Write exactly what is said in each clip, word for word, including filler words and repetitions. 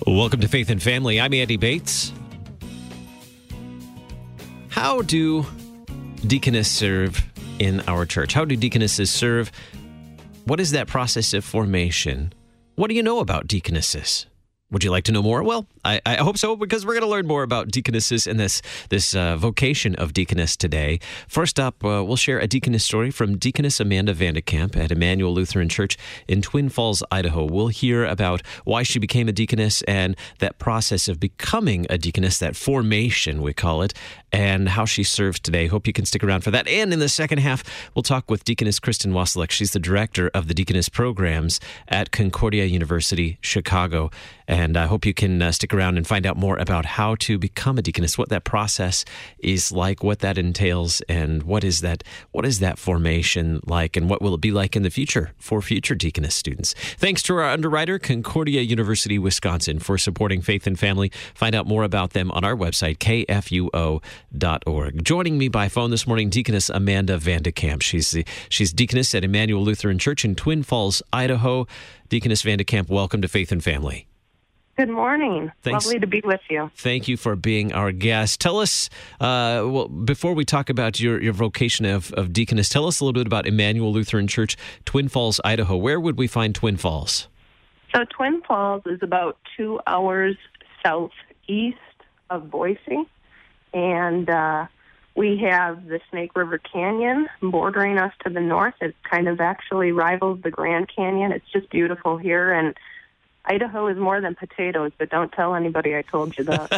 Welcome to Faith and Family. I'm Andy Bates. How do deaconess serve in our church? How do deaconesses serve? What is that process of formation? What do you know about deaconesses? Would you like to know more? Well, I, I hope so, because we're going to learn more about deaconesses and this this uh, vocation of deaconess today. First up, uh, we'll share a deaconess story from Deaconess Amanda Vandekamp at Emmanuel Lutheran Church in Twin Falls, Idaho. We'll hear about why she became a deaconess and that process of becoming a deaconess, that formation, we call it, and how she serves today. Hope you can stick around for that. And in the second half, we'll talk with Deaconess Kristen Wasilek. She's the director of the deaconess programs at Concordia University, Chicago. And I hope you can uh, stick around and find out more about how to become a deaconess, what that process is like, what that entails, and what is that what is that formation like, and what will it be like in the future for future deaconess students. Thanks to our underwriter, Concordia University, Wisconsin, for supporting Faith and Family. Find out more about them on our website, k f u o dot org. Joining me by phone this morning, Deaconess Amanda Vandekamp. She's the, she's deaconess at Emmanuel Lutheran Church in Twin Falls, Idaho. Deaconess Vandekamp, welcome to Faith and Family. Good morning. Thanks. Lovely to be with you. Thank you for being our guest. Tell us, uh, well, before we talk about your, your vocation of, of deaconess, tell us a little bit about Emmanuel Lutheran Church, Twin Falls, Idaho. Where would we find Twin Falls? So Twin Falls is about two hours southeast of Boise, and uh, we have the Snake River Canyon bordering us to the north. It kind of actually rivals the Grand Canyon. It's just beautiful here, and Idaho is more than potatoes, but don't tell anybody I told you that.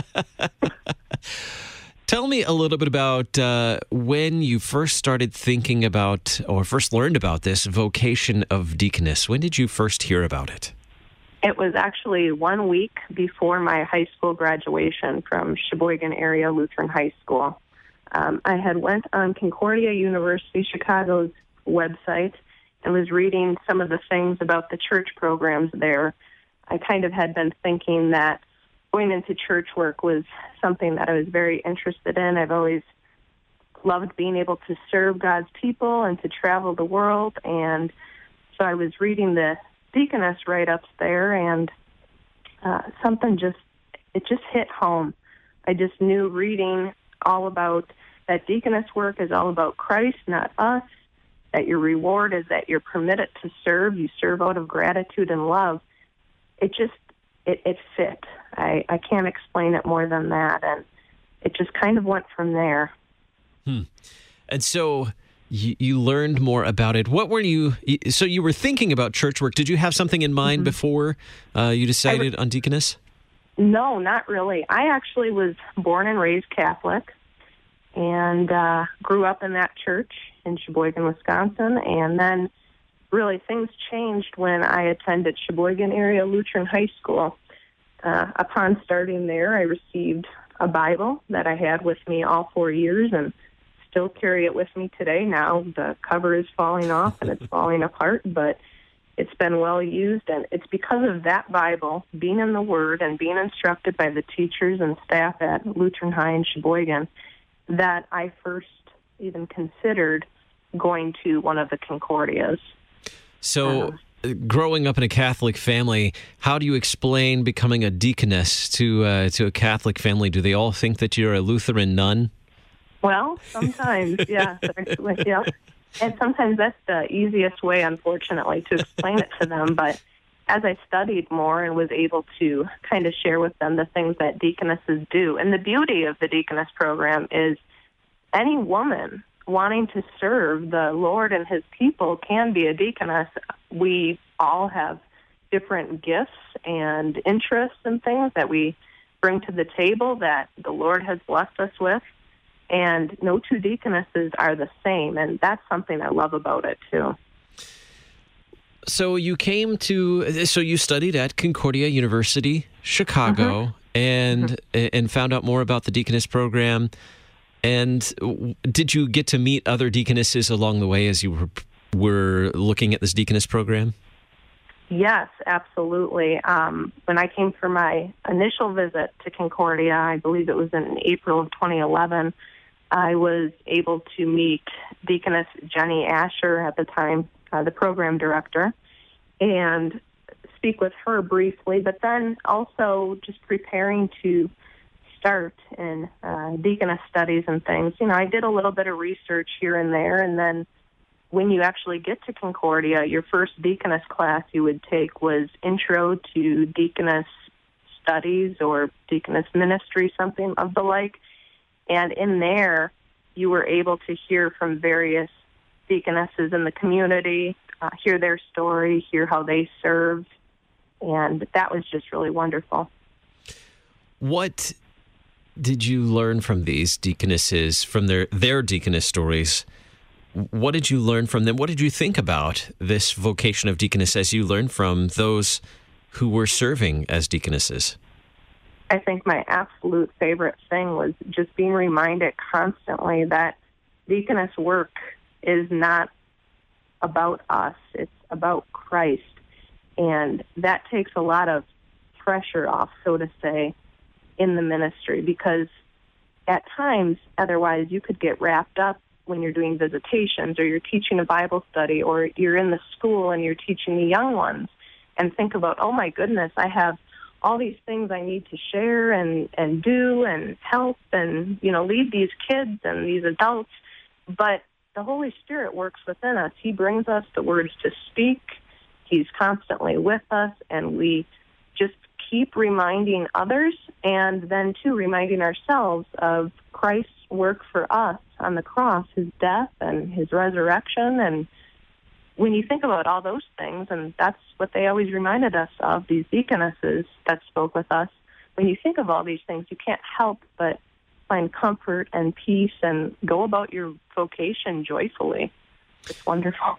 Tell me a little bit about uh, when you first started thinking about or first learned about this vocation of deaconess. When did you first hear about it? It was actually one week before my high school graduation from Sheboygan Area Lutheran High School. Um, I had went on Concordia University, Chicago's website, and was reading some of the things about the church programs there. I kind of had been thinking that going into church work was something that I was very interested in. I've always loved being able to serve God's people and to travel the world. And so I was reading the deaconess write-ups there, and uh, something just, it just hit home. I just knew reading all about that deaconess work is all about Christ, not us, that your reward is that you're permitted to serve. You serve out of gratitude and love. It just, it, it fit. I, I can't explain it more than that. And it just kind of went from there. Hmm. And so you, you learned more about it. What were you, so you were thinking about church work. Did you have something in mind mm-hmm. before uh, you decided on deaconess? No, not really. I actually was born and raised Catholic and uh, grew up in that church in Sheboygan, Wisconsin. And then really, things changed when I attended Sheboygan Area Lutheran High School. Uh, upon starting there, I received a Bible that I had with me all four years and still carry it with me today. Now the cover is falling off and it's falling apart, but it's been well used, and it's because of that Bible, being in the Word and being instructed by the teachers and staff at Lutheran High in Sheboygan, that I first even considered going to one of the Concordias. So, uh, growing up in a Catholic family, how do you explain becoming a deaconess to uh, to a Catholic family? Do they all think that you're a Lutheran nun? Well, sometimes, yeah, actually, yeah. And sometimes that's the easiest way, unfortunately, to explain it to them. But as I studied more and was able to kind of share with them the things that deaconesses do, and the beauty of the deaconess program is any woman wanting to serve the Lord and his people can be a deaconess. We all have different gifts and interests and things that we bring to the table that the Lord has blessed us with. And no two deaconesses are the same, and that's something I love about it, too. So you came to, so you studied at Concordia University, Chicago, mm-hmm. and mm-hmm. and found out more about the deaconess program. And did you get to meet other deaconesses along the way as you were, were looking at this deaconess program? Yes, absolutely. Um, when I came for my initial visit to Concordia, I believe it was in April of twenty eleven, I was able to meet Deaconess Jenny Asher at the time, uh, the program director, and speak with her briefly, but then also just preparing to start in uh, deaconess studies and things. You know, I did a little bit of research here and there, and then when you actually get to Concordia, your first deaconess class you would take was Intro to Deaconess Studies or Deaconess Ministry, something of the like. And in there, you were able to hear from various deaconesses in the community, uh, hear their story, hear how they served, and that was just really wonderful. What did you learn from these deaconesses, from their, their deaconess stories? What did you learn from them? What did you think about this vocation of deaconess as you learned from those who were serving as deaconesses? I think my absolute favorite thing was just being reminded constantly that deaconess work is not about us. It's about Christ. And that takes a lot of pressure off, so to say, in the ministry, because at times, otherwise, you could get wrapped up when you're doing visitations or you're teaching a Bible study or you're in the school and you're teaching the young ones and think about, oh my goodness, I have all these things I need to share and, and do and help and, you know, lead these kids and these adults. But the Holy Spirit works within us. He brings us the words to speak. He's constantly with us, and we just keep reminding others and then, too, reminding ourselves of Christ's work for us on the cross, his death and his resurrection. And when you think about all those things, and that's what they always reminded us of, these deaconesses that spoke with us, when you think of all these things, you can't help but find comfort and peace and go about your vocation joyfully. It's wonderful.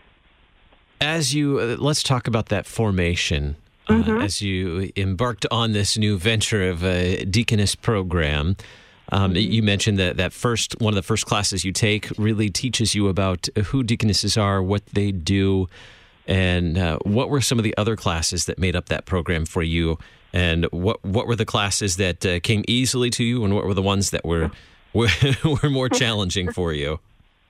As you, uh, let's talk about that formation. Uh, mm-hmm. As you embarked on this new venture of a deaconess program, um, mm-hmm. you mentioned that that first one of the first classes you take really teaches you about who deaconesses are, what they do, and uh, what were some of the other classes that made up that program for you, and what what were the classes that uh, came easily to you, and what were the ones that were were, were more challenging for you?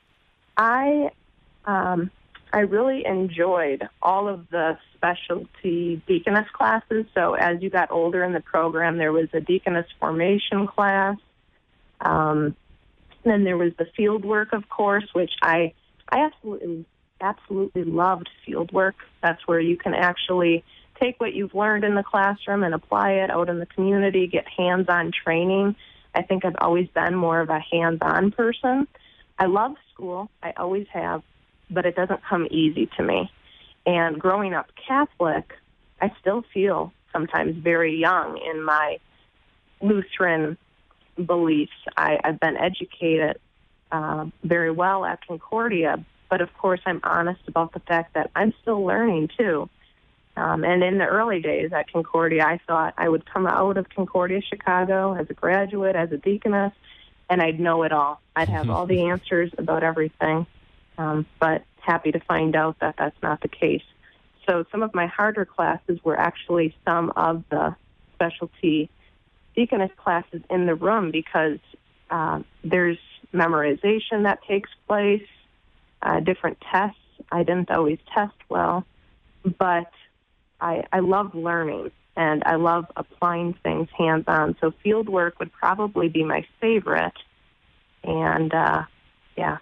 I. Um I really enjoyed all of the specialty deaconess classes. So as you got older in the program, there was a deaconess formation class. Um, then there was the field work, of course, which I I absolutely absolutely loved field work. That's where you can actually take what you've learned in the classroom and apply it out in the community, get hands-on training. I think I've always been more of a hands-on person. I love school. I always have. But it doesn't come easy to me. And growing up Catholic, I still feel sometimes very young in my Lutheran beliefs. I, I've been educated uh, very well at Concordia, but of course I'm honest about the fact that I'm still learning too. Um, and in the early days at Concordia, I thought I would come out of Concordia, Chicago as a graduate, as a deaconess, and I'd know it all. I'd have all the answers about everything. Um, but happy to find out that that's not the case. So some of my harder classes were actually some of the specialty deaconess classes in the room because uh, there's memorization that takes place, uh, different tests. I didn't always test well, but I, I love learning, and I love applying things hands-on. So field work would probably be my favorite, and uh, yeah.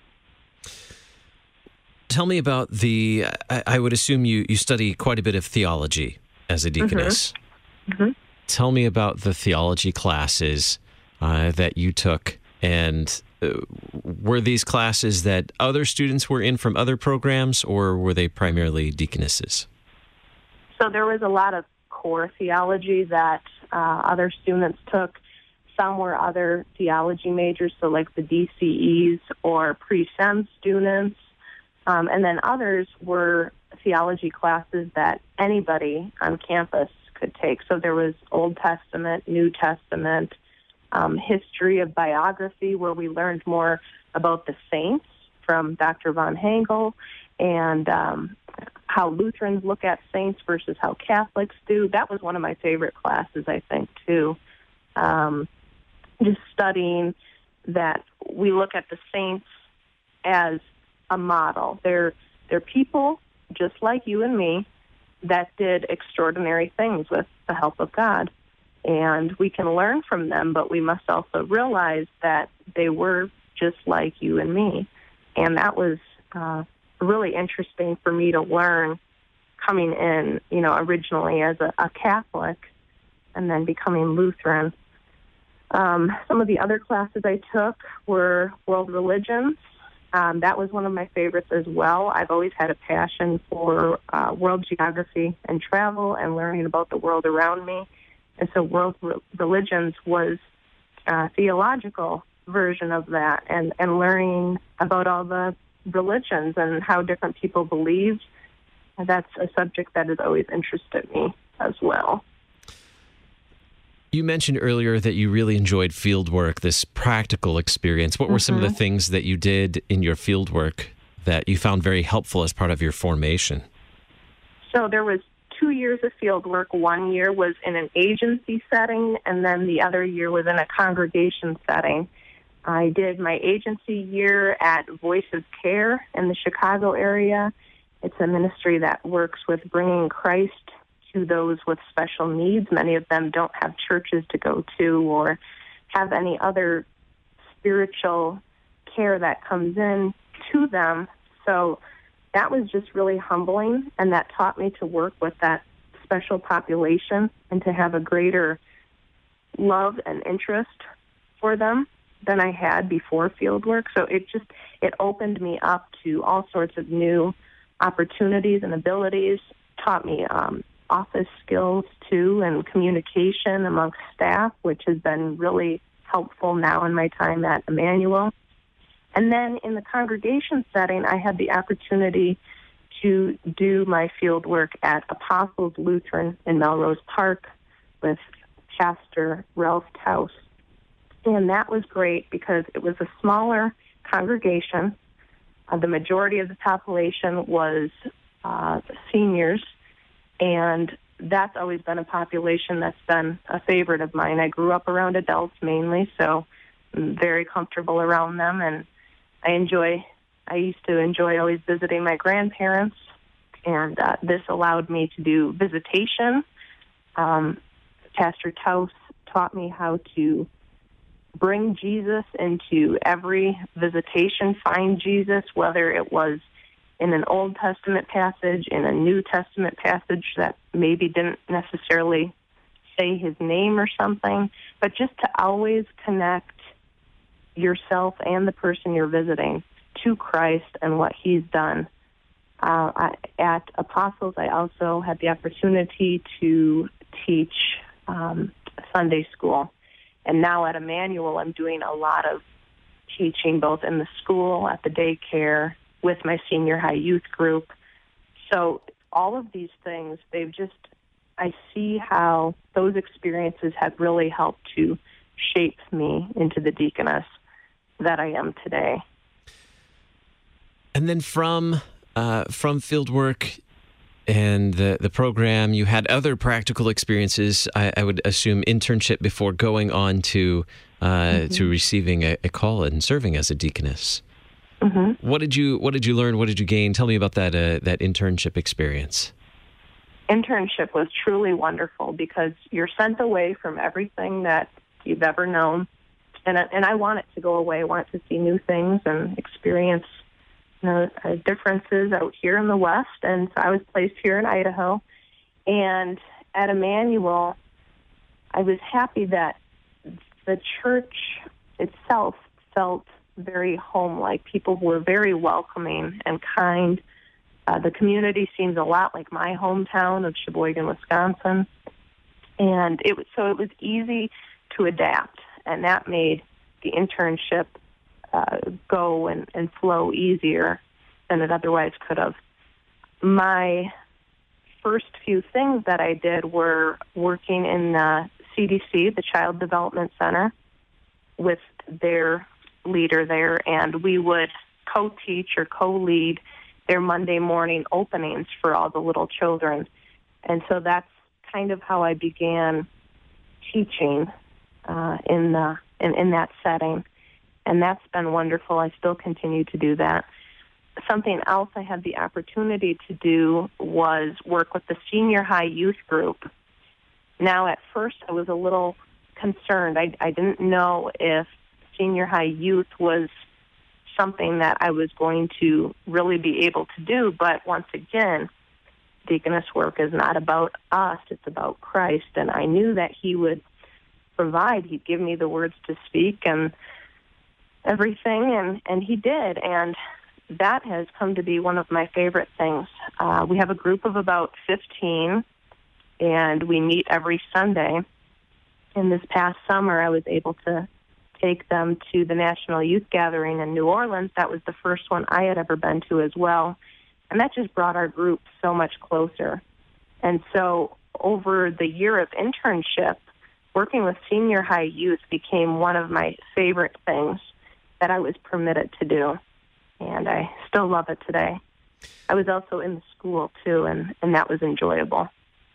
Tell me about the, I, I would assume you, you study quite a bit of theology as a deaconess. Mm-hmm. Mm-hmm. Tell me about the theology classes uh, that you took, and uh, were these classes that other students were in from other programs, or were they primarily deaconesses? So there was a lot of core theology that uh, other students took. Some were other theology majors, so like the D C Es or pre-sem students. Um, and then others were theology classes that anybody on campus could take. So there was Old Testament, New Testament, um, history of biography, where we learned more about the saints from Doctor Von Hagel, and um, how Lutherans look at saints versus how Catholics do. That was one of my favorite classes, I think, too. Um, just studying that we look at the saints as a model. They're they're people just like you and me, that did extraordinary things with the help of God. And we can learn from them, but we must also realize that they were just like you and me. And that was uh, really interesting for me to learn coming in, you know, originally as a, a Catholic and then becoming Lutheran. Um, some of the other classes I took were world religions. Um, that was one of my favorites as well. I've always had a passion for uh, world geography and travel and learning about the world around me. And so world re- religions was a theological version of that, and, and learning about all the religions and how different people believe. That's a subject that has always interested me as well. You mentioned earlier that you really enjoyed field work, this practical experience. What were mm-hmm. some of the things that you did in your field work that you found very helpful as part of your formation? So there was two years of field work. One year was in an agency setting, and then the other year was in a congregation setting. I did my agency year at Voice of Care in the Chicago area. It's a ministry that works with bringing Christ to those with special needs. Many of them don't have churches to go to or have any other spiritual care that comes in to them. So that was just really humbling, and that taught me to work with that special population and to have a greater love and interest for them than I had before field work. So it just, it opened me up to all sorts of new opportunities and abilities, taught me um, office skills too, and communication amongst staff, which has been really helpful now in my time at Emmanuel. And then in the congregation setting, I had the opportunity to do my field work at Apostles Lutheran in Melrose Park with Pastor Ralph Taus. And that was great because it was a smaller congregation. Uh, the majority of the population was uh, seniors, and that's always been a population that's been a favorite of mine. I grew up around adults mainly, so I'm very comfortable around them, and I enjoy, I used to enjoy always visiting my grandparents, and uh, this allowed me to do visitation. Um, Pastor Taus taught me how to bring Jesus into every visitation, find Jesus, whether it was in an Old Testament passage, in a New Testament passage that maybe didn't necessarily say his name or something, but just to always connect yourself and the person you're visiting to Christ and what he's done. Uh, I, at Apostles, I also had the opportunity to teach um, Sunday school. And now at Emmanuel, I'm doing a lot of teaching both in the school, at the daycare, with my senior high youth group. So all of these things, they've just, I see how those experiences have really helped to shape me into the deaconess that I am today. And then from uh, from field work and the, the program, you had other practical experiences, I, I would assume internship before going on to uh, mm-hmm. to receiving a, a call and serving as a deaconess. Mm-hmm. What did you What did you learn? What did you gain? Tell me about that uh, that internship experience. Internship was truly wonderful because you're sent away from everything that you've ever known, and and I want it to go away. I want to see new things and experience, you know, uh, differences out here in the West. And so I was placed here in Idaho, and at Emmanuel, I was happy that the church itself felt very home-like. People were very welcoming and kind. Uh, the community seems a lot like my hometown of Sheboygan, Wisconsin. And it was, so it was easy to adapt, and that made the internship uh, go and, and flow easier than it otherwise could have. My first few things that I did were working in the C D C, the Child Development Center, with their leader there, and we would co-teach or co-lead their Monday morning openings for all the little children. And so that's kind of how I began teaching uh, in the in, in that setting. And that's been wonderful. I still continue to do that. something else I had the opportunity to do was work with the senior high youth group. Now, at first, I was a little concerned. I, I didn't know if senior high youth was something that I was going to really be able to do. But once again, deaconess work is not about us. It's about Christ. And I knew that he would provide. He'd give me the words to speak and everything, and, and he did. And that has come to be one of my favorite things. Uh, we have a group of about fifteen, and we meet every Sunday. And this past summer, I was able to take them to the National Youth Gathering in New Orleans. That was the first one I had ever been to as well. And that just brought our group so much closer. And so over the year of internship, working with senior high youth became one of my favorite things that I was permitted to do. And I still love it today. I was also in the school, too, and, and that was enjoyable.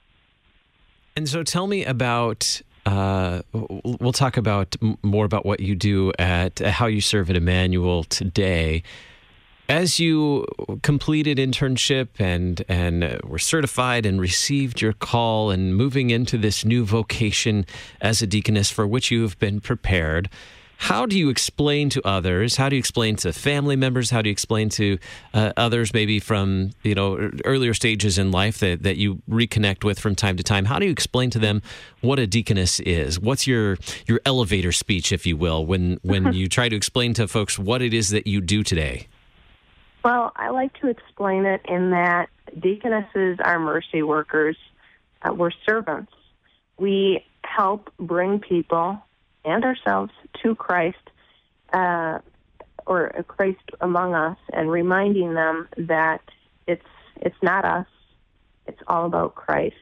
And so tell me about... Uh, we'll talk about more about what you do at uh, how you serve at Emmanuel today. As you completed internship and and uh, were certified and received your call and moving into this new vocation as a deaconess for which you have been prepared, how do you explain to others? How do you explain to family members? How do you explain to uh, others maybe from, you know, earlier stages in life that, that you reconnect with from time to time? How do you explain to them what a deaconess is? What's your your elevator speech, if you will, when, when you try to explain to folks what it is that you do today? Well, I like to explain it in that deaconesses are mercy workers. Uh, we're servants. We help bring people and ourselves to Christ, uh, or Christ among us, and reminding them that it's it's not us, it's all about Christ.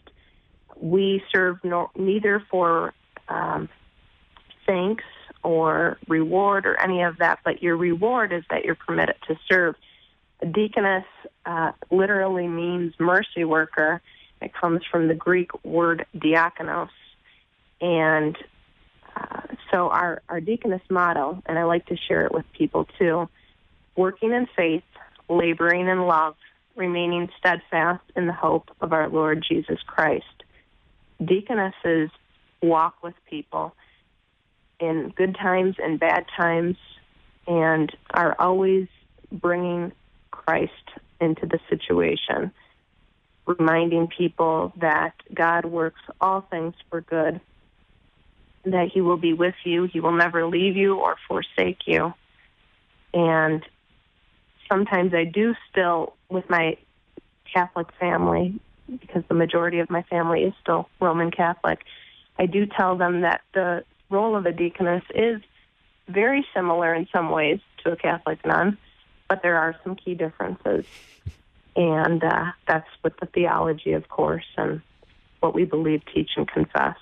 We serve no, neither for um, thanks or reward or any of that, but your reward is that you're permitted to serve. A deaconess uh, literally means mercy worker. It comes from the Greek word diakonos, and Uh, so our, our deaconess motto, and I like to share it with people too, working in faith, laboring in love, remaining steadfast in the hope of our Lord Jesus Christ. Deaconesses walk with people in good times and bad times and are always bringing Christ into the situation, reminding people that God works all things for good, that he will be with you. He will never leave you or forsake you. And sometimes I do still, with my Catholic family, because the majority of my family is still Roman Catholic, I do tell them that the role of a deaconess is very similar in some ways to a Catholic nun, but there are some key differences. And uh, that's with the theology, of course, and what we believe, teach, and confess.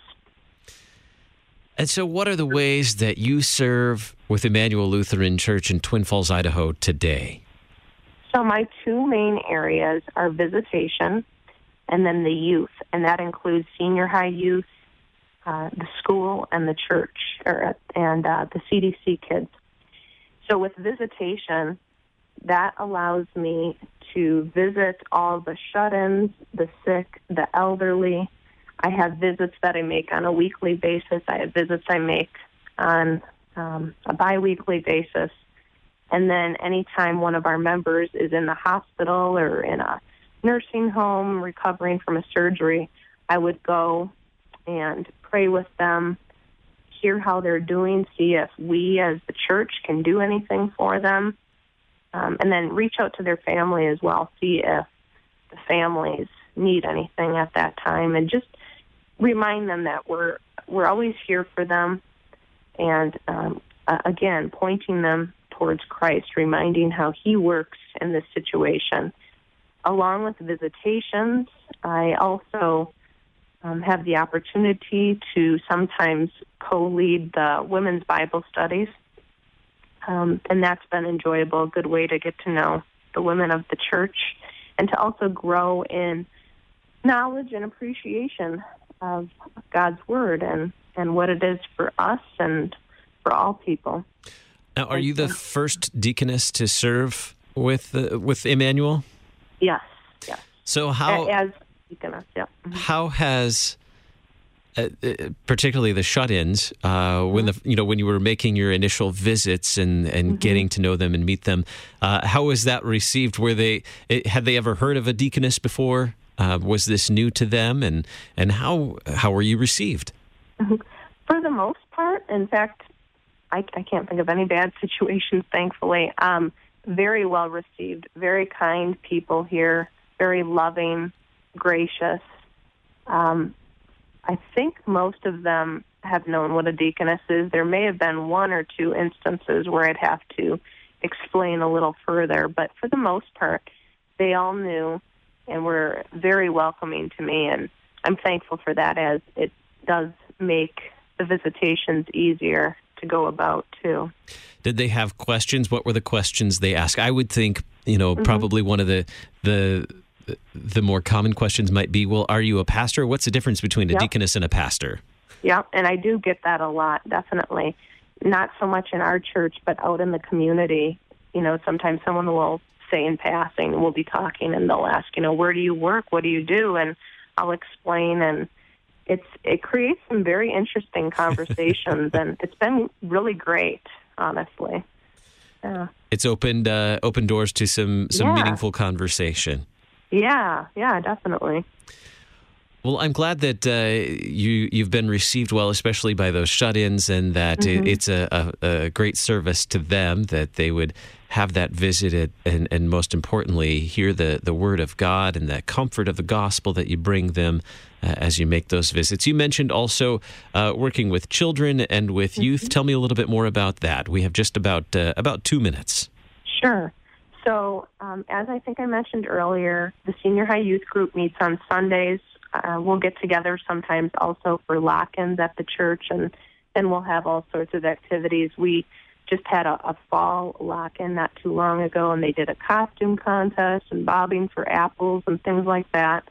And so what are the ways that you serve with Emmanuel Lutheran Church in Twin Falls, Idaho today? So my two main areas are visitation and then the youth, and that includes senior high youth, uh, the school, and the church, or, and uh, the C D C kids. So with visitation, that allows me to visit all the shut-ins, the sick, the elderly. I have visits that I make on a weekly basis. I have visits I make on um, a biweekly basis. And then anytime one of our members is in the hospital or in a nursing home recovering from a surgery, I would go and pray with them, hear how they're doing, see if we as the church can do anything for them, um, and then reach out to their family as well, see if the families need anything at that time, and just remind them that we're we're always here for them, and um, uh, again, pointing them towards Christ, reminding how he works in this situation. Along with visitations, I also um, have the opportunity to sometimes co-lead the women's Bible studies, um, and that's been enjoyable, a good way to get to know the women of the church and to also grow in knowledge and appreciation of God's Word and, and what it is for us and for all people. Now, are you the first deaconess to serve with uh, with Emmanuel? Yes, yes. So how as deaconess, yeah. Mm-hmm. How has Uh, particularly the shut-ins, uh, when the you know when you were making your initial visits and, and Mm-hmm. getting to know them and meet them, uh, how was that received? Were they it, had they ever heard of a deaconess before? Uh, was this new to them? And and how how were you received? Mm-hmm. For the most part, in fact, I, I can't think of any bad situations. Thankfully, um, very well received, very kind people here, very loving, gracious. Um, I think most of them have known what a deaconess is. There may have been one or two instances where I'd have to explain a little further, but for the most part, they all knew and were very welcoming to me, and I'm thankful for that, as it does make the visitations easier to go about, too. Did they have questions? What were the questions they asked? I would think, you know, Mm-hmm. probably one of the the the more common questions might be, well, are you a pastor? What's the difference between a Yep. deaconess and a pastor? Yeah, and I do get that a lot, definitely. Not so much in our church, but out in the community. You know, sometimes someone will say in passing, we'll be talking, and they'll ask, you know, where do you work? What do you do? And I'll explain, and it's it creates some very interesting conversations, and it's been really great, honestly. Yeah. It's opened uh, opened doors to some some Yeah. meaningful conversation. Yeah, yeah, definitely. Well, I'm glad that uh, you you've been received well, especially by those shut-ins, and that Mm-hmm. it, it's a, a, a great service to them that they would have that visited, and, and most importantly, hear the, the word of God and the comfort of the gospel that you bring them uh, as you make those visits. You mentioned also uh, working with children and with Mm-hmm. youth. Tell me a little bit more about that. We have just about uh, about two minutes. Sure. So, um, as I think I mentioned earlier, the senior high youth group meets on Sundays. Uh, we'll get together sometimes also for lock-ins at the church, and then we'll have all sorts of activities. We just had a, a fall lock-in not too long ago, and they did a costume contest and bobbing for apples and things like that.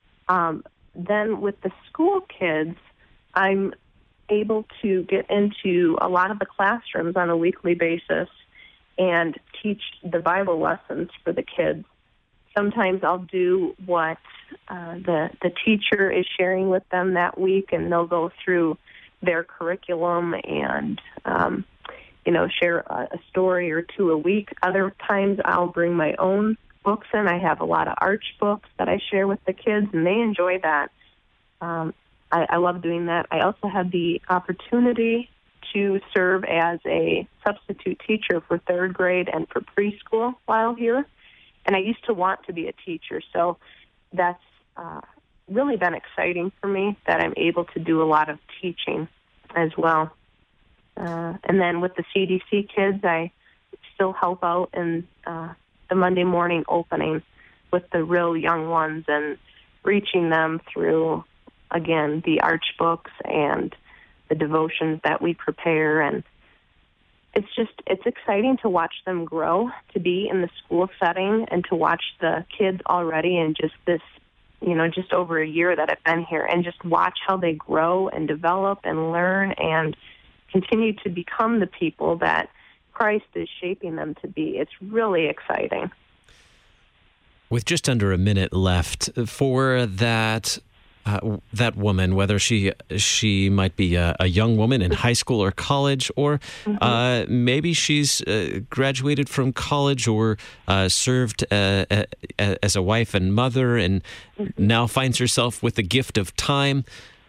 Um, then with the school kids, I'm able to get into a lot of the classrooms on a weekly basis and teach the Bible lessons for the kids. Sometimes I'll do what uh, the the teacher is sharing with them that week, and they'll go through their curriculum and, um, you know, share a, a story or two a week. Other times I'll bring my own books in. I have a lot of arch books that I share with the kids, and they enjoy that. Um, I, I love doing that. I also have the opportunity to serve as a substitute teacher for third grade and for preschool while here. And I used to want to be a teacher, so that's uh, really been exciting for me that I'm able to do a lot of teaching as well. Uh, and then with the C D C kids, I still help out in uh, the Monday morning opening with the real young ones and reaching them through, again, the arch books and the devotions that we prepare. And it's just, it's exciting to watch them grow, to be in the school setting and to watch the kids already in just this, you know, just over a year that I've been here, and just watch how they grow and develop and learn and continue to become the people that Christ is shaping them to be. It's really exciting. With just under a minute left, for that uh, that woman, whether she she might be a, a young woman in high school or college, or mm-hmm. uh, maybe she's uh, graduated from college or uh, served uh, a, a, as a wife and mother, and mm-hmm. now finds herself with the gift of time.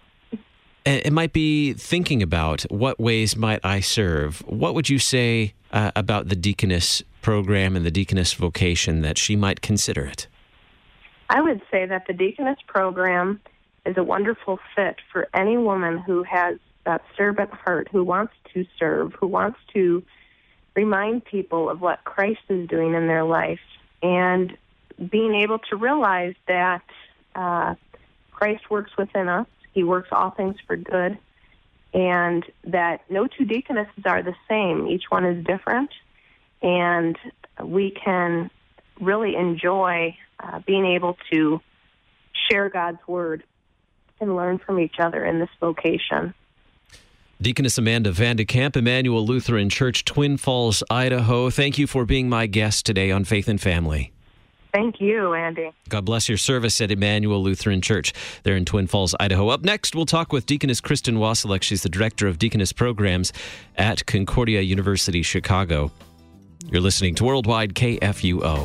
It might be thinking about what ways might I serve. What would you say uh, about the deaconess program and the deaconess vocation that she might consider it? I would say that the deaconess program is a wonderful fit for any woman who has that servant heart, who wants to serve, who wants to remind people of what Christ is doing in their life, and being able to realize that uh, Christ works within us. He works all things for good, and that no two deaconesses are the same. Each one is different, and we can really enjoy uh, being able to share God's word and learn from each other in this vocation. Deaconess Amanda Van de Kamp, Emmanuel Lutheran Church, Twin Falls, Idaho. Thank you for being my guest today on Faith and Family. Thank you, Andy. God bless your service at Emmanuel Lutheran Church there in Twin Falls, Idaho. Up next, we'll talk with Deaconess Kristen Wasilek. She's the Director of Deaconess Programs at Concordia University, Chicago. You're listening to Worldwide K F U O.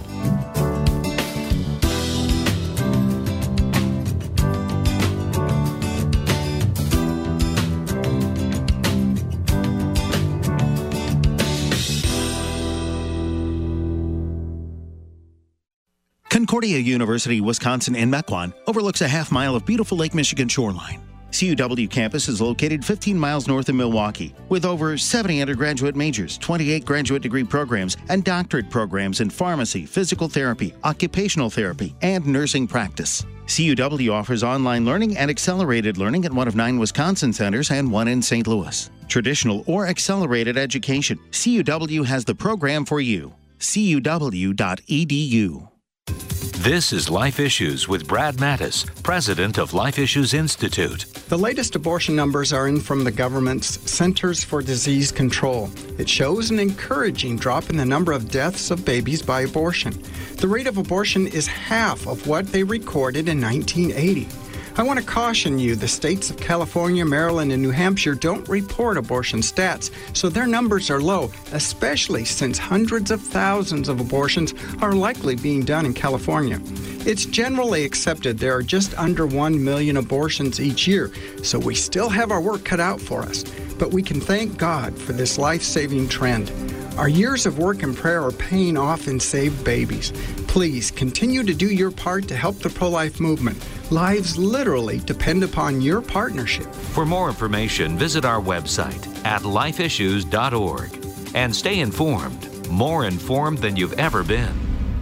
Concordia University, Wisconsin in Mequon overlooks a half mile of beautiful Lake Michigan shoreline. C U W campus is located fifteen miles north of Milwaukee, with over seventy undergraduate majors, twenty-eight graduate degree programs, and doctorate programs in pharmacy, physical therapy, occupational therapy, and nursing practice. C U W offers online learning and accelerated learning at one of nine Wisconsin centers and one in Saint Louis. Traditional or accelerated education, C U W has the program for you. C U W dot E D U. This is Life Issues with Brad Mattis, president of Life Issues Institute. The latest abortion numbers are in from the government's Centers for Disease Control. It shows an encouraging drop in the number of deaths of babies by abortion. The rate of abortion is half of what they recorded in nineteen eighty. I want to caution you, the states of California, Maryland, and New Hampshire don't report abortion stats, so their numbers are low, especially since hundreds of thousands of abortions are likely being done in California. It's generally accepted there are just under one million abortions each year, so we still have our work cut out for us. But we can thank God for this life-saving trend. Our years of work and prayer are paying off in saved babies. Please continue to do your part to help the pro-life movement. Lives literally depend upon your partnership. For more information, visit our website at life issues dot org and stay informed, more informed than you've ever been.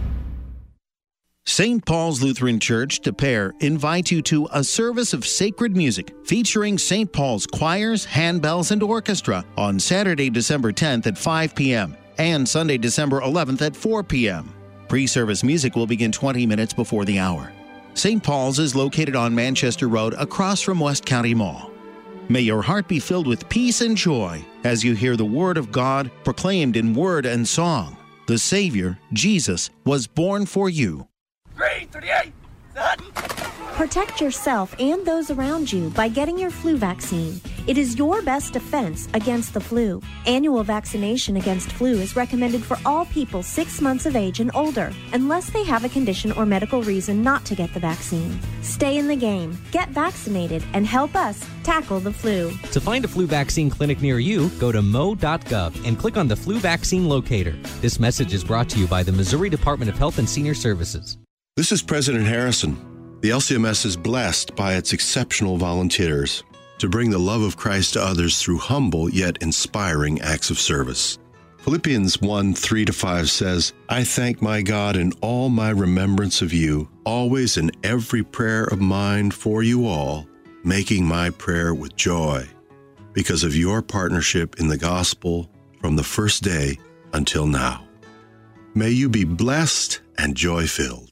Saint Paul's Lutheran Church, De Pere, invite you to a service of sacred music featuring Saint Paul's choirs, handbells, and orchestra on Saturday, December tenth at five p.m. and Sunday, December eleventh at four p.m. Pre-service music will begin twenty minutes before the hour. Saint Paul's is located on Manchester Road across from West County Mall. May your heart be filled with peace and joy as you hear the Word of God proclaimed in word and song. The Savior, Jesus, was born for you. three thirty-eight, set. Protect yourself and those around you by getting your flu vaccine. It is your best defense against the flu. Annual vaccination against flu is recommended for all people six months of age and older, unless they have a condition or medical reason not to get the vaccine. Stay in the game, get vaccinated, and help us tackle the flu. To find a flu vaccine clinic near you, go to m o dot gov and click on the flu vaccine locator. This message is brought to you by the Missouri Department of Health and Senior Services. This is President Harrison. The L C M S is blessed by its exceptional volunteers to bring the love of Christ to others through humble yet inspiring acts of service. Philippians one, three to five says, I thank my God in all my remembrance of you, always in every prayer of mine for you all, making my prayer with joy, because of your partnership in the gospel from the first day until now. May you be blessed and joy-filled.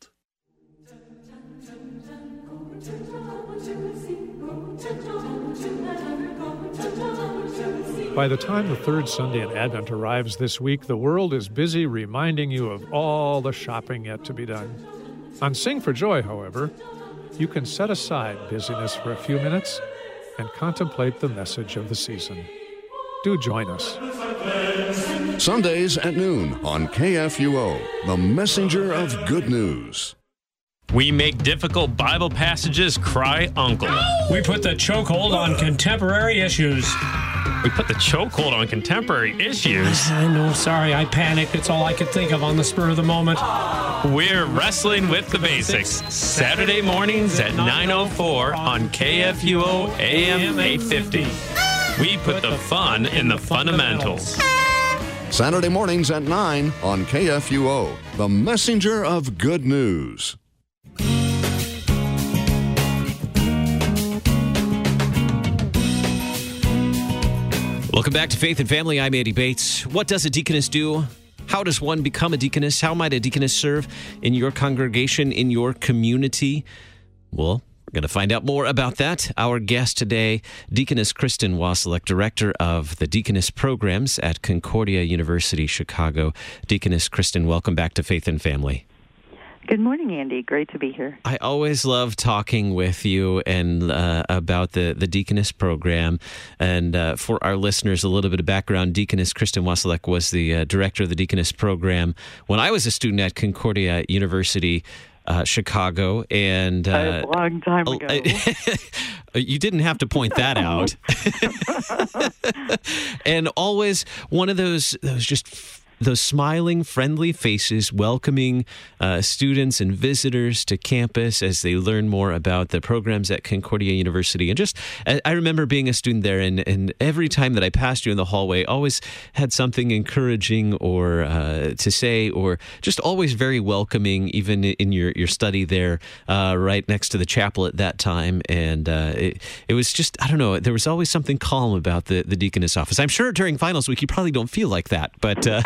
By the time the third Sunday in Advent arrives this week, the world is busy reminding you of all the shopping yet to be done. On Sing for Joy, however, you can set aside busyness for a few minutes and contemplate the message of the season. Do join us. Sundays at noon on K F U O, the messenger of good news. We make difficult Bible passages cry uncle. We put the chokehold on contemporary issues. We put the chokehold on contemporary issues. I know, sorry, I panicked. It's all I could think of on the spur of the moment. We're wrestling with the basics. Saturday mornings at nine oh four on K F U O A M eight fifty. We put the fun in the fundamentals. Saturday mornings at nine on K F U O, the messenger of good news. Welcome back to Faith and Family. I'm Andy Bates. What does a deaconess do? How does one become a deaconess? How might a deaconess serve in your congregation, in your community? Well, We're going to find out more about that. Our guest today, Deaconess Kristen Wasilek, Director of the Deaconess Programs at Concordia University, Chicago. Deaconess Kristen, welcome back to Faith and Family. Good morning, Andy. Great to be here. I always love talking with you and uh, about the, the Deaconess program. And uh, for our listeners, a little bit of background. Deaconess Kristen Wasilek was the uh, director of the Deaconess program when I was a student at Concordia University, uh, Chicago. And uh, a long time ago. You didn't have to point that out. And always one of those those just those smiling, friendly faces welcoming uh, students and visitors to campus as they learn more about the programs at Concordia University. And just, I remember being a student there, and, and every time that I passed you in the hallway, always had something encouraging or uh, to say, or just always very welcoming, even in your, your study there, uh, right next to the chapel at that time. And uh, it, it was just, I don't know, there was always something calm about the, the Deaconess office. I'm sure during finals week you probably don't feel like that, but... Uh,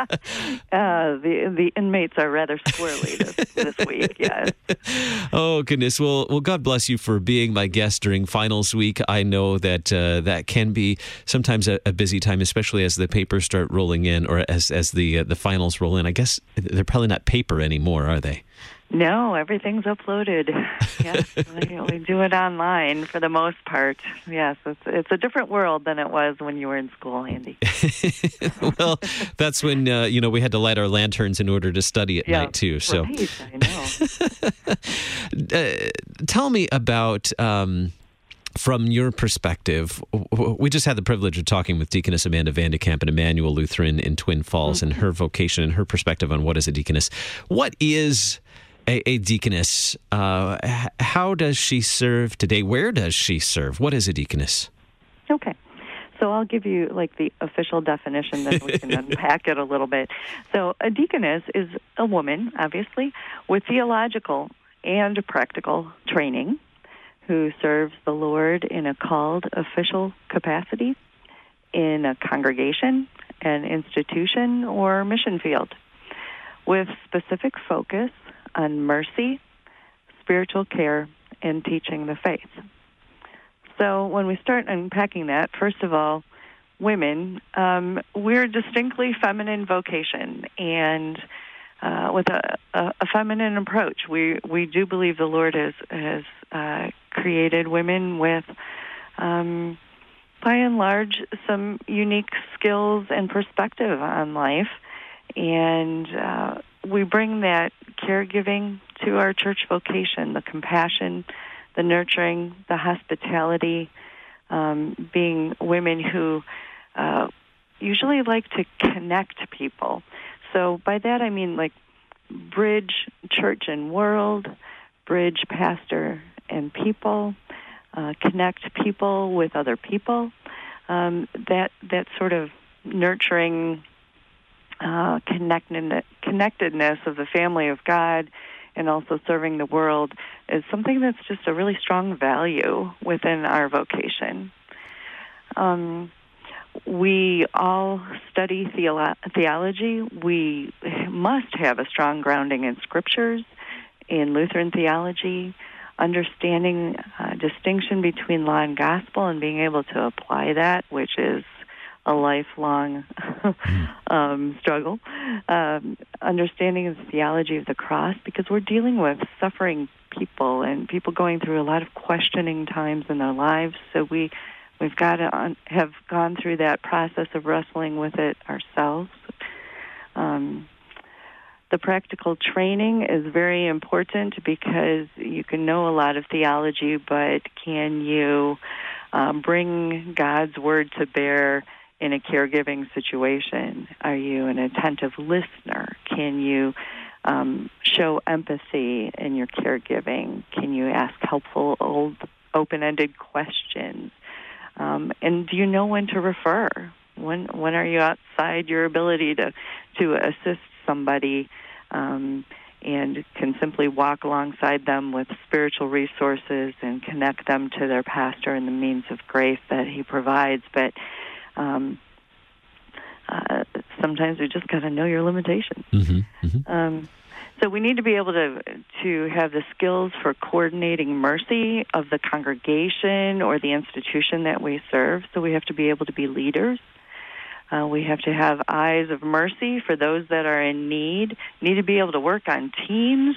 uh, the the inmates are rather squirrely this, this week, yes. Oh, goodness. Well, well, God bless you for being my guest during finals week. I know that uh, that can be sometimes a, a busy time, especially as the papers start rolling in, or as, as the, uh, the finals roll in. I guess they're probably not paper anymore, are they? No, everything's uploaded. Yes, we, we do it online for the most part. Yes, it's it's a different world than it was when you were in school, Andy. Well, that's when uh, you know we had to light our lanterns in order to study at yeah, night too. So, right, I know. uh, tell me about. Um, From your perspective, we just had the privilege of talking with Deaconess Amanda Vandekamp at Emmanuel Lutheran in Twin Falls, mm-hmm. and her vocation and her perspective on what is a deaconess. What is a, a deaconess? Uh, how does she serve today? Where does she serve? What is a deaconess? Okay. So I'll give you like the official definition, then we can unpack it a little bit. So a deaconess is a woman, obviously, with theological and practical training, who serves the Lord in a called official capacity in a congregation, an institution, or mission field, with specific focus on mercy, spiritual care, and teaching the faith. So when we start unpacking that, first of all, women, um, we're a distinctly feminine vocation, and Uh, with a, a, a feminine approach. We we do believe the Lord has has uh, created women with, um, by and large, some unique skills and perspective on life, and uh, we bring that caregiving to our church vocation, the compassion, the nurturing, the hospitality, um, being women who uh, usually like to connect people. So by that I mean like bridge church and world, bridge pastor and people, uh, connect people with other people. Um, that that sort of nurturing uh, connectedness, connectedness of the family of God, and also serving the world is something that's just a really strong value within our vocation. Um, We all study theolo- theology. We must have a strong grounding in scriptures, in Lutheran theology, understanding uh, distinction between law and gospel, and being able to apply that, which is a lifelong um, struggle. Um, understanding the theology of the cross, because we're dealing with suffering people and people going through a lot of questioning times in their lives. So we We've got to un- have gone through that process of wrestling with it ourselves. Um, the practical training is very important because you can know a lot of theology, but can you um, bring God's word to bear in a caregiving situation? Are you an attentive listener? Can you um, show empathy in your caregiving? Can you ask helpful, old, open-ended questions? Um, and do you know when to refer? When when are you outside your ability to, to assist somebody um, and can simply walk alongside them with spiritual resources and connect them to their pastor and the means of grace that he provides? But um, uh, sometimes we just got to know your limitations. Mm-hmm, mm-hmm. Um, So we need to be able to to have the skills for coordinating mercy of the congregation or the institution that we serve. So we have to be able to be leaders. Uh, we have to have eyes of mercy for those that are in need. Need to be able to work on teams,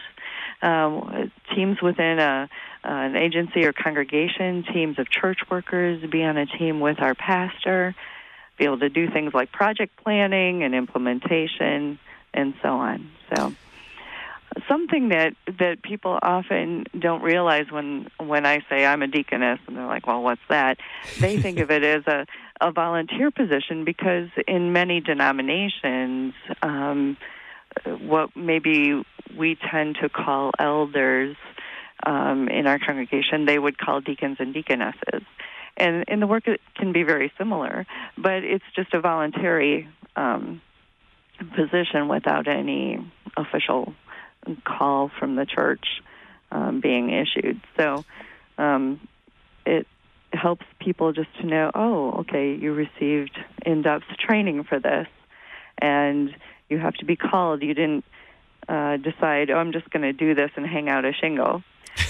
uh, teams within a, uh, an agency or congregation, teams of church workers, be on a team with our pastor, be able to do things like project planning and implementation, and so on. So something that, that people often don't realize when, when I say I'm a deaconess, and they're like, well, what's that? They think of it as a, a volunteer position because in many denominations, um, what maybe we tend to call elders um, in our congregation, they would call deacons and deaconesses. And, and the work can be very similar, but it's just a voluntary um, position without any official call from the church um, being issued. So um, it helps people just to know, oh, okay, you received in-depth training for this, and you have to be called. You didn't uh, decide, oh, I'm just going to do this and hang out a shingle.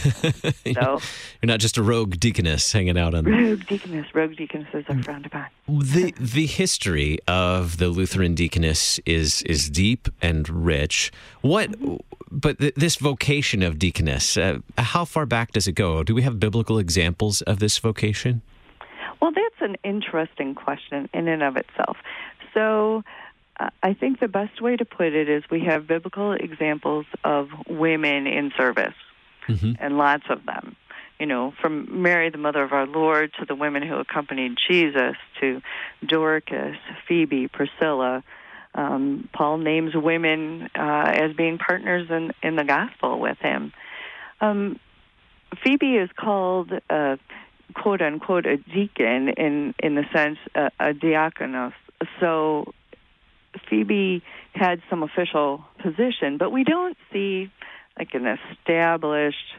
So you're not just a rogue deaconess hanging out on rogue deaconess. Rogue deaconesses are frowned upon. The the history of the Lutheran deaconess is is deep and rich. What, but th- this vocation of deaconess, uh, how far back does it go? Do we have biblical examples of this vocation? Well, that's an interesting question in and of itself. So uh, I think the best way to put it is we have biblical examples of women in service. Mm-hmm. And lots of them, you know, from Mary, the mother of our Lord, to the women who accompanied Jesus, to Dorcas, Phoebe, Priscilla. Um, Paul names women uh, as being partners in, in the gospel with him. Um, Phoebe is called, uh, quote unquote, a deacon in, in the sense uh, a diakonos. So Phoebe had some official position, but we don't see like an established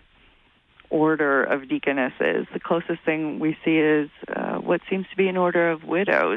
order of deaconesses. The closest thing we see is uh, what seems to be an order of widows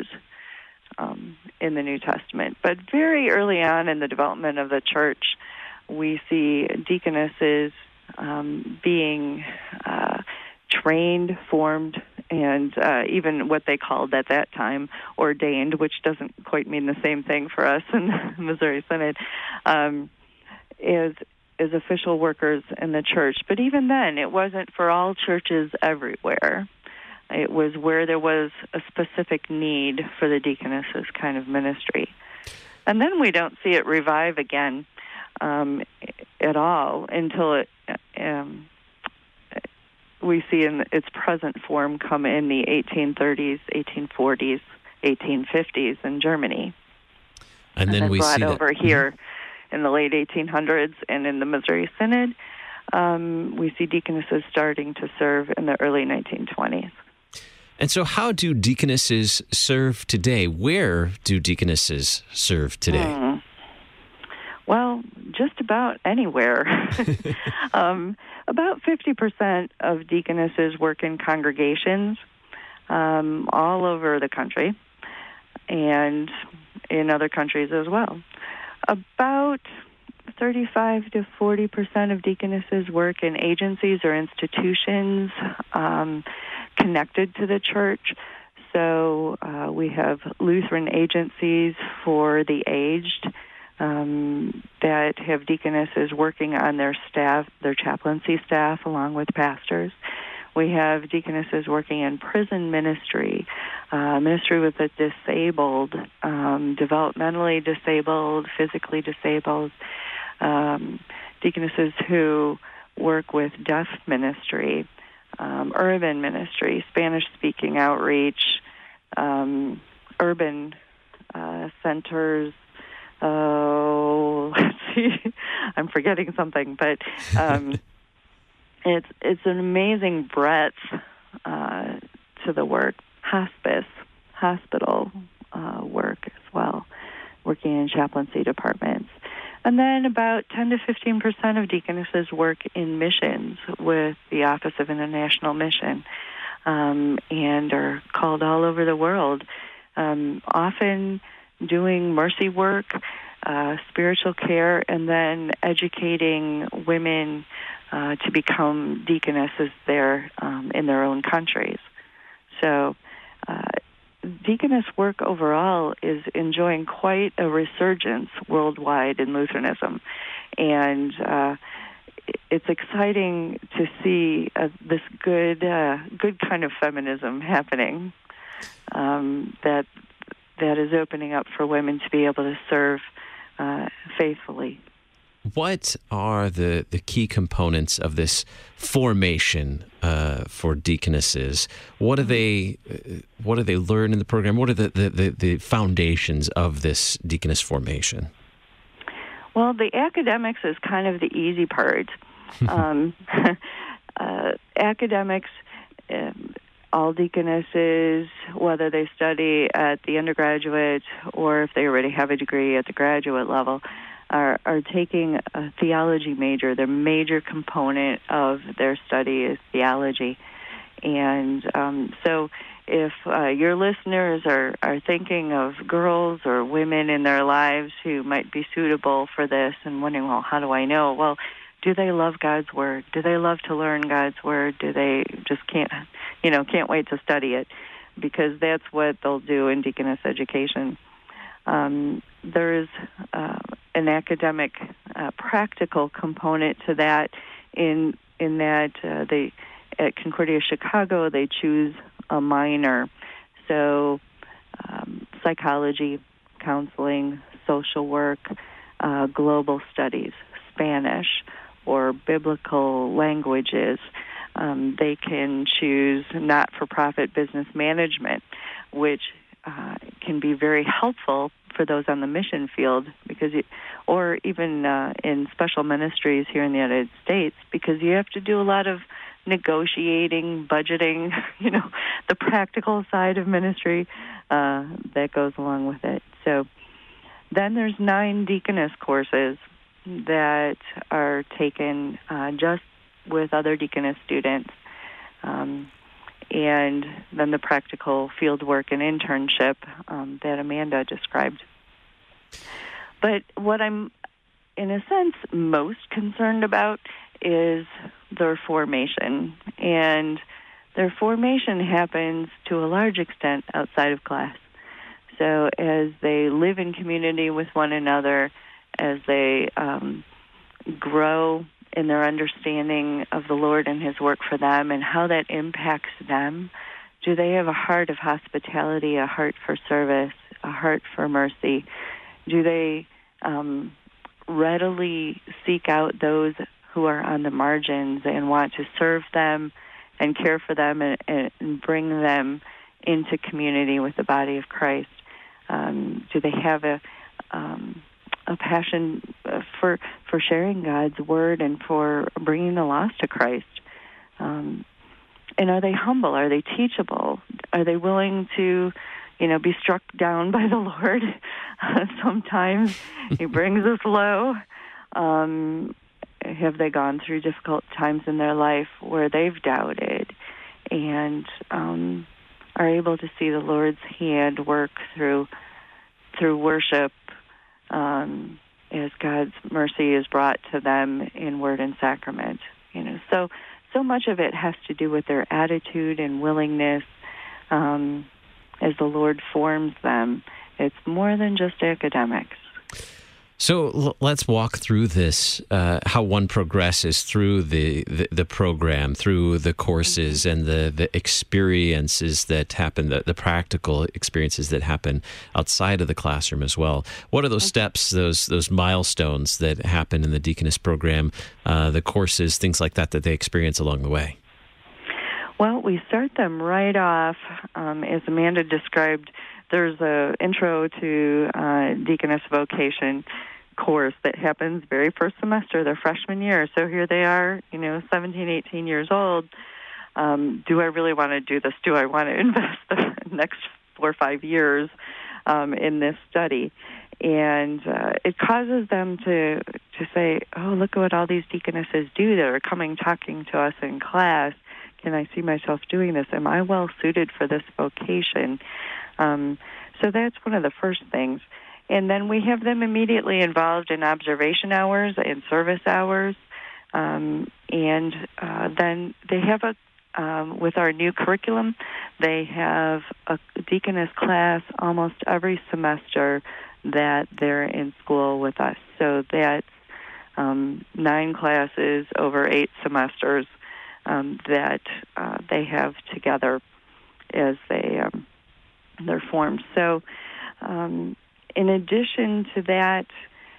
um, in the New Testament. But very early on in the development of the church, we see deaconesses um, being uh, trained, formed, and uh, even what they called at that time ordained, which doesn't quite mean the same thing for us in the Missouri Synod, um, is as official workers in the church. But even then, it wasn't for all churches everywhere. It was where there was a specific need for the deaconess's kind of ministry. And then we don't see it revive again um, at all until it, um, we see in its present form come in the eighteen thirties, eighteen forties, eighteen fifties in Germany. And then, and then we brought see over that. here in the late eighteen hundreds and in the Missouri Synod. Um, we see deaconesses starting to serve in the early nineteen twenties. And so how do deaconesses serve today? Where do deaconesses serve today? Hmm. Well, just about anywhere. um, about fifty percent of deaconesses work in congregations um, all over the country and in other countries as well. About thirty-five to forty percent of deaconesses work in agencies or institutions um, connected to the church. So uh, we have Lutheran agencies for the aged um, that have deaconesses working on their staff, their chaplaincy staff, along with pastors. We have deaconesses working in prison ministry, uh, ministry with the disabled, um, developmentally disabled, physically disabled, um, deaconesses who work with deaf ministry, um, urban ministry, Spanish-speaking outreach, um, urban uh, centers. Oh, let's see, I'm forgetting something, but um, it's it's an amazing breadth uh, to the work. Hospice, hospital uh, work as well, working in chaplaincy departments. And then about ten to fifteen percent of deaconesses work in missions with the Office of International Mission um, and are called all over the world, um, often doing mercy work, uh, spiritual care, and then educating women uh, to become deaconesses there um, in their own countries. So uh, deaconess work overall is enjoying quite a resurgence worldwide in Lutheranism. And uh, it's exciting to see uh, this good uh, good kind of feminism happening um, that that is opening up for women to be able to serve uh, faithfully. What are the, the key components of this formation uh, for deaconesses? What do they uh, what do they learn in the program? What are the, the, the, the foundations of this deaconess formation? Well, the academics is kind of the easy part. um, uh, academics, um, all deaconesses, whether they study at the undergraduate or if they already have a degree at the graduate level, are, are taking a theology major. Their major component of their study is theology. And um, so if uh, your listeners are, are thinking of girls or women in their lives who might be suitable for this and wondering, well, how do I know? Well, do they love God's Word? Do they love to learn God's Word? Do they just can't, you know, can't wait to study it? Because that's what they'll do in deaconess education. Um, there's uh, an academic, uh, practical component to that in in that uh, they at Concordia Chicago they choose a minor, so um, psychology, counseling, social work, uh, global studies, Spanish, or biblical languages. Um, they can choose not-for-profit business management, which uh, can be very helpful for those on the mission field, because, you, or even uh, in special ministries here in the United States, because you have to do a lot of negotiating, budgeting, you know, the practical side of ministry uh, that goes along with it. So then there's nine deaconess courses that are taken uh, just with other deaconess students, um, and then the practical field work and internship um, that Amanda described. But what I'm, in a sense, most concerned about is their formation. And their formation happens to a large extent outside of class. So as they live in community with one another, as they um, grow in their understanding of the Lord and His work for them and how that impacts them, do they have a heart of hospitality, a heart for service, a heart for mercy? Do they um, readily seek out those who are on the margins and want to serve them and care for them and, and bring them into community with the body of Christ? Um, do they have a um, a passion for for sharing God's word and for bringing the lost to Christ? Um, and are they humble? Are they teachable? Are they willing to, you know, be struck down by the Lord? Sometimes He brings us low. Um, have they gone through difficult times in their life where they've doubted and um, are able to see the Lord's hand work through through worship, Um, as God's mercy is brought to them in word and sacrament? You know, so so much of it has to do with their attitude and willingness um, as the Lord forms them. It's more than just academics. So l- let's walk through this, uh, how one progresses through the, the, the program, through the courses and the, the experiences that happen, the, the practical experiences that happen outside of the classroom as well. What are those steps, those those milestones that happen in the deaconess program, uh, the courses, things like that, that they experience along the way? Well, we start them right off, um, as Amanda described. There's an intro to uh, deaconess vocation course that happens very first semester, their freshman year. So here they are, you know, seventeen, eighteen years old. Um, do I really want to do this? Do I want to invest the next four or five years um, in this study? And uh, it causes them to to say, oh, look at what all these deaconesses do that are coming talking to us in class. Can I see myself doing this? Am I well suited for this vocation? Um, so that's one of the first things. and then we have them immediately involved in observation hours and service hours. Um, and uh, then they have a, um, with our new curriculum, they have a deaconess class almost every semester that they're in school with us. So that's um, nine classes over eight semesters um, that uh, they have together as they um, they're formed. So um, in addition to that,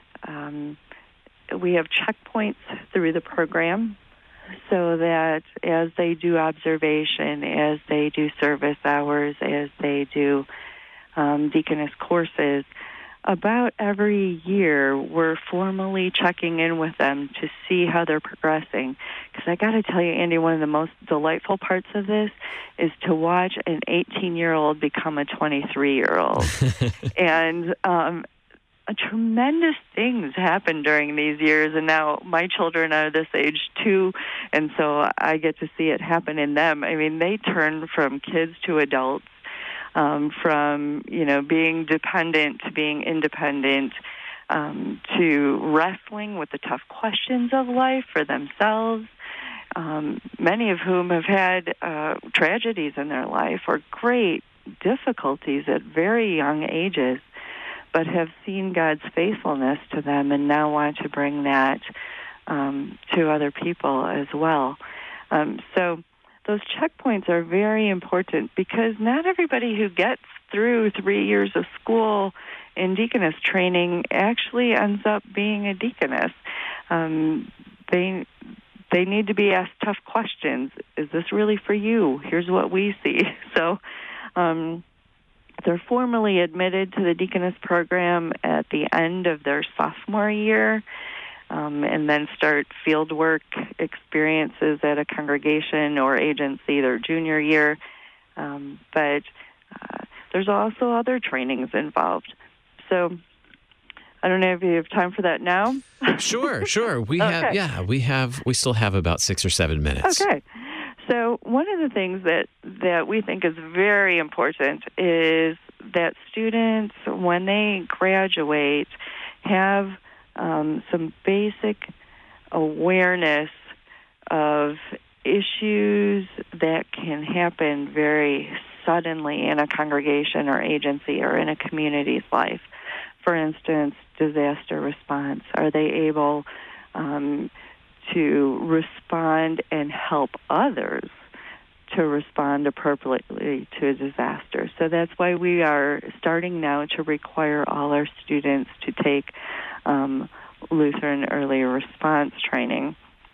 um, we have checkpoints through the program so that as they do observation, as they do service hours, as they do um, deaconess courses, about every year we're formally checking in with them to see how they're progressing. Because I got to tell you, Andy, one of the most delightful parts of this is to watch an eighteen-year-old become a twenty-three-year-old. and um, tremendous things happen during these years. And now my children are this age too, and so I get to see it happen in them. I mean, they turn from kids to adults. Um, from, you know, being dependent to being independent, um, to wrestling with the tough questions of life for themselves, um, many of whom have had uh, tragedies in their life or great difficulties at very young ages, but have seen God's faithfulness to them and now want to bring that um, to other people as well. Um, so those checkpoints are very important because not everybody who gets through three years of school in deaconess training actually ends up being a deaconess. Um, they they need to be asked tough questions. Is this really for you? Here's what we see. So um, they're formally admitted to the deaconess program at the end of their sophomore year. Um, and then start field work experiences at a congregation or agency their junior year. Um, but uh, there's also other trainings involved. So I don't know if you have time for that now. Sure, sure. We okay. have, yeah, we have, we still have about six or seven minutes. Okay. So one of the things that, that we think is very important is that students, when they graduate, have Um, some basic awareness of issues that can happen very suddenly in a congregation or agency or in a community's life. For instance, disaster response. Are they able um, to respond and help others to respond appropriately to a disaster? So that's why we are starting now to require all our students to take Um, Lutheran early response training.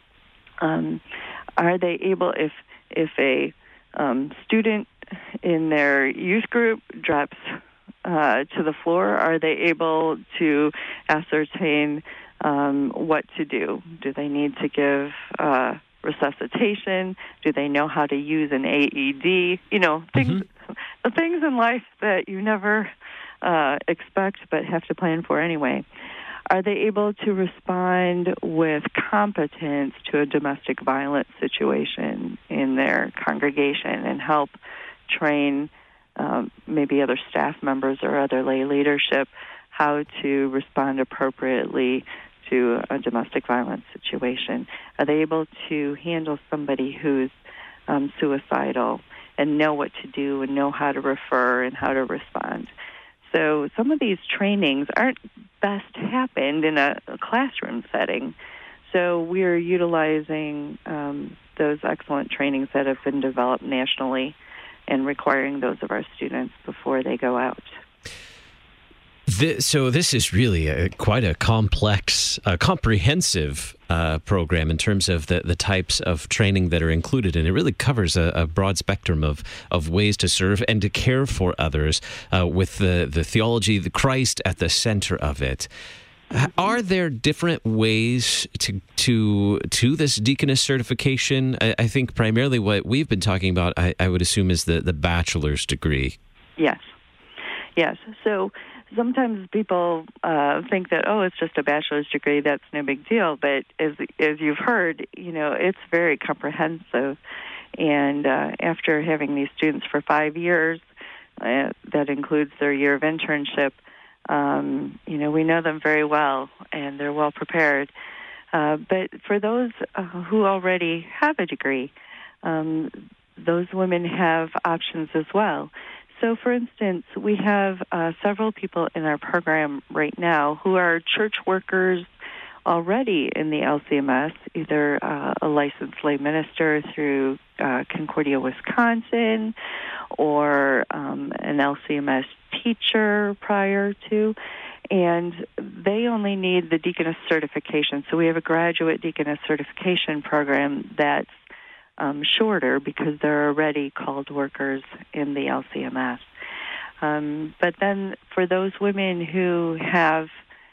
Um, are they able, if if a um, student in their youth group drops uh, to the floor, are they able to ascertain um, what to do? Do they need to give uh, resuscitation? Do they know how to use an A E D? You know, things, mm-hmm. the things in life that you never uh, expect but have to plan for anyway. Are they able to respond with competence to a domestic violence situation in their congregation and help train um, maybe other staff members or other lay leadership how to respond appropriately to a domestic violence situation? Are they able to handle somebody who's um, suicidal and know what to do and know how to refer and how to respond? So some of these trainings aren't best happened in a, a classroom setting. So we're utilizing um, those excellent trainings that have been developed nationally and requiring those of our students before they go out. This, so this is really a, quite a complex, uh, comprehensive uh, program in terms of the, the types of training that are included, and it really covers a, a broad spectrum of, of ways to serve and to care for others uh, with the, the theology, the Christ at the center of it. Are there different ways to to to this deaconess certification? I, I think primarily what we've been talking about, I, I would assume, is the, the bachelor's degree. Yes. Yes. So sometimes people uh, think that, oh, it's just a bachelor's degree, that's no big deal. But as as you've heard, you know, it's very comprehensive. And uh, after having these students for five years, uh, that includes their year of internship, Um, you know, we know them very well, and they're well prepared. Uh, but for those uh, who already have a degree, um, those women have options as well. So, for instance, we have uh, several people in our program right now who are church workers already in the L C M S, either uh, a licensed lay minister through uh, Concordia, Wisconsin, or um, an L C M S teacher prior to, and they only need the deaconess certification. So we have a graduate deaconess certification program that's um, shorter because they're already called workers in the L C M S. Um, but then for those women who have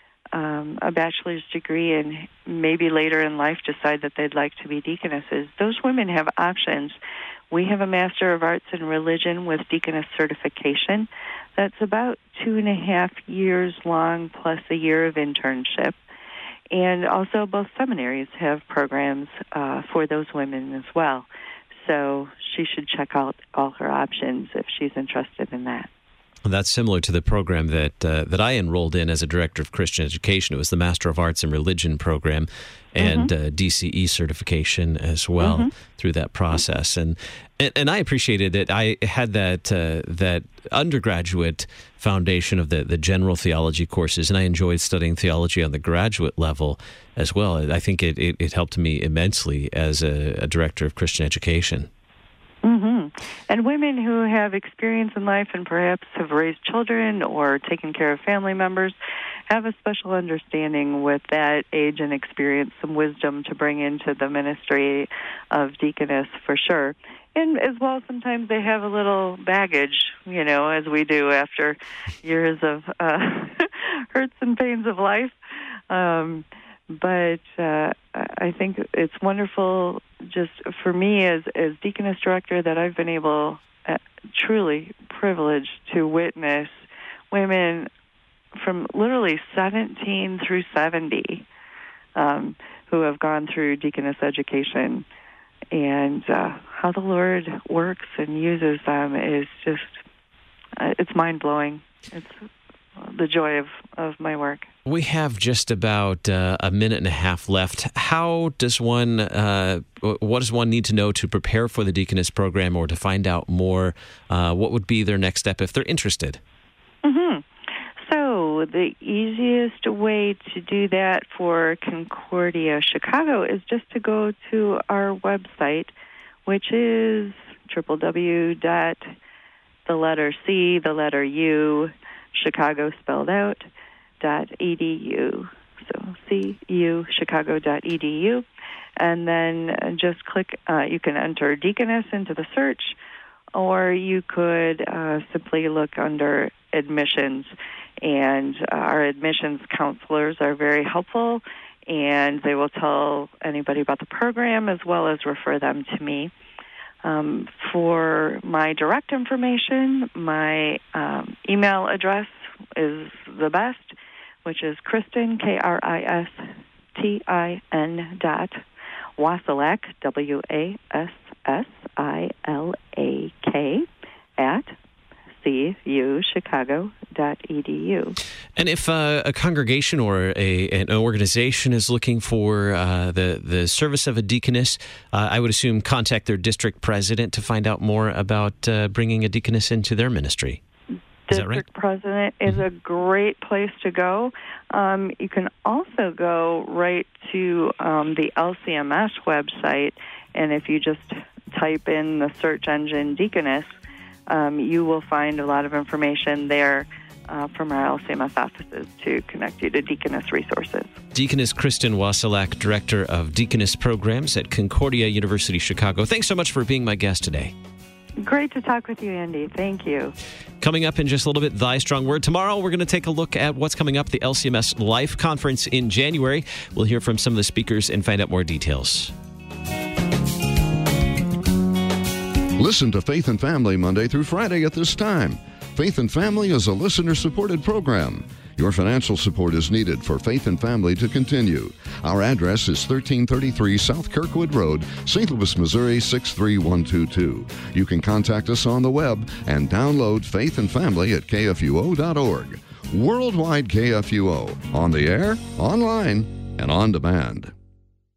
Um, a bachelor's degree and maybe later in life decide that they'd like to be deaconesses, those women have options. We have a Master of Arts in Religion with deaconess certification that's about two and a half years long plus a year of internship. And also both seminaries have programs uh, for those women as well. So she should check out all her options if she's interested in that. That's similar to the program that uh, that I enrolled in as a director of Christian education. It was the Master of Arts in Religion program and mm-hmm. uh, D C E certification as well mm-hmm. through that process. And, and and I appreciated that I had that uh, that undergraduate foundation of the, the general theology courses, and I enjoyed studying theology on the graduate level as well. I think it, it, it helped me immensely as a, a director of Christian education. Mm-hmm. And women who have experience in life and perhaps have raised children or taken care of family members have a special understanding with that age and experience, some wisdom to bring into the ministry of deaconess for sure. And as well, sometimes they have a little baggage, you know, as we do after years of uh, hurts and pains of life. Um, but uh, I think it's wonderful just for me as, as deaconess director that I've been able, uh, truly privileged to witness women from literally seventeen through seventy um, who have gone through deaconess education. And uh, how the Lord works and uses them is just, uh, it's mind-blowing. It's the joy of, of my work. We have just about uh, a minute and a half left. How does one, uh, what does one need to know to prepare for the deaconess program or to find out more? Uh, what would be their next step if they're interested? Mm-hmm. So the easiest way to do that for Concordia Chicago is just to go to our website, which is w w w dot the letter C, the letter U, Chicago spelled out, dot edu. So C U Chicago dot edu, and then just click. Uh, you can enter deaconess into the search, or you could uh, simply look under admissions. And uh, our admissions counselors are very helpful, and they will tell anybody about the program as well as refer them to me. Um, for my direct information, my um, email address is the best, which is Kristin, K R I S T I N dot Wasilak, W A S S I L A K, at C U Chicago dot E D U. And if uh, a congregation or a, an organization is looking for uh, the, the service of a deaconess, uh, I would assume contact their district president to find out more about uh, bringing a deaconess into their ministry. Is that right? District president is mm-hmm. a great place to go. Um, you can also go right to um, the L C M S website, and if you just type in the search engine deaconess, Um, you will find a lot of information there uh, from our L C M S offices to connect you to deaconess resources. Deaconess Kristin Wasilak, Director of Deaconess Programs at Concordia University Chicago. Thanks so much for being my guest today. Great to talk with you, Andy. Thank you. Coming up in just a little bit, Thy Strong Word. Tomorrow, we're going to take a look at what's coming up, the L C M S Life Conference in January. We'll hear from some of the speakers and find out more details. Listen to Faith and Family Monday through Friday at this time. Faith and Family is a listener-supported program. Your financial support is needed for Faith and Family to continue. Our address is thirteen thirty-three South Kirkwood Road, Saint Louis, Missouri, six three one two two. You can contact us on the web and download Faith and Family at K F U O dot org. Worldwide K F U O, on the air, online, and on demand.